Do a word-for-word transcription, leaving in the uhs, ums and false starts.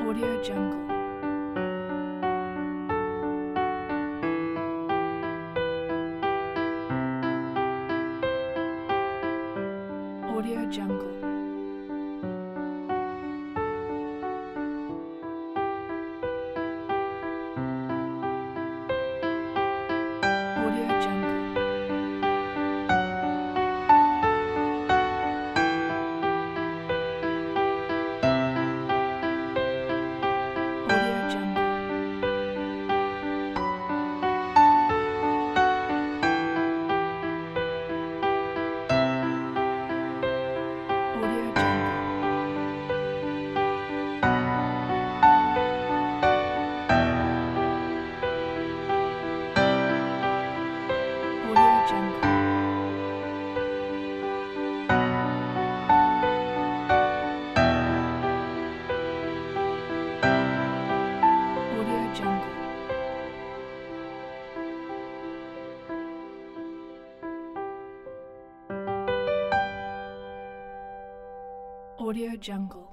Audio Jungle. Audio Jungle. Audio Jungle. Audio Jungle. Audio Jungle. Audio Jungle. Audio Jungle. Audio Jungle.